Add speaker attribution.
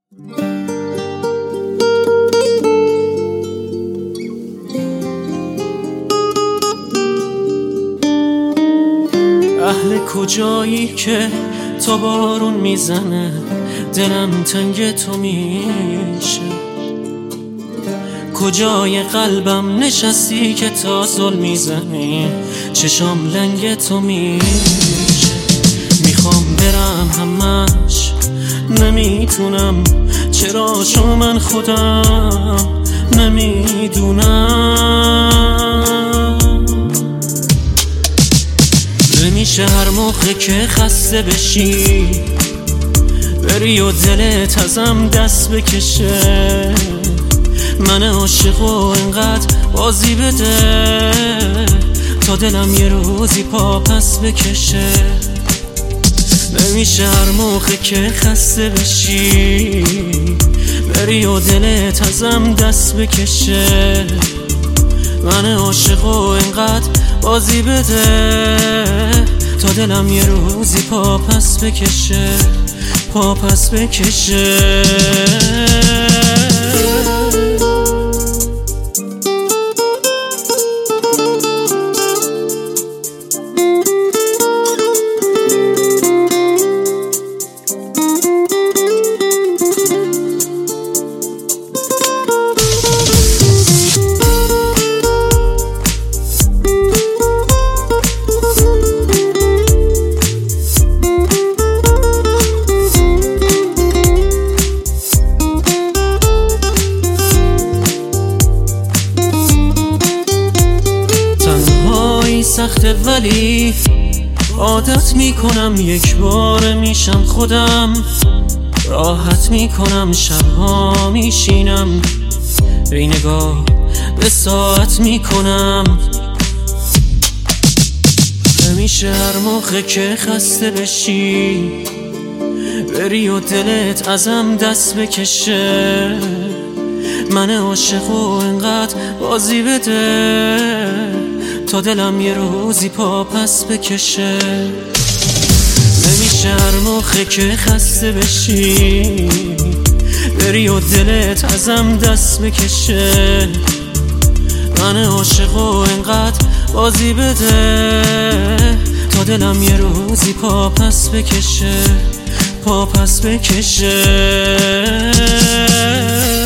Speaker 1: اهل کجایی که تا بارون میزنه دلم تنگ تو میشه؟ کجای قلبم نشستی که تا زل میزنی چشام لنگ تو میشه؟ میخوام برم همش نمیتونم، چرا شو من خودم نمیدونم. نمیشه هر موقع که خسته بشی بری و دلت ازم دست بکشه. من عاشق و اینقدر بازی بده تا دلم یه روزی پا پس بکشه. نمیشه هر موقع که خسته بشی بری و دلت ازم دست بکشه. من عاشق و اینقدر بازی بده تا دلم یه روزی پا پس بکشه، پا پس بکشه. سخته ولی عادت میکنم، یک بار میشم خودم، راحت میکنم، شبها میشینم بی نگاه به ساعت میکنم. نمیشه هر موقع که خسته بشی بری و دلت ازم دست بکشه. من عاشق و اینقدر بازی بده تا دلم یه روزی پا پس بکشه. نمیشه هر موقع که خسته بشی بری و دلت ازم دست بکشه. من عاشق و اینقدر بازی بده تا دلم یه روزی پا پس بکشه، پا پس بکشه.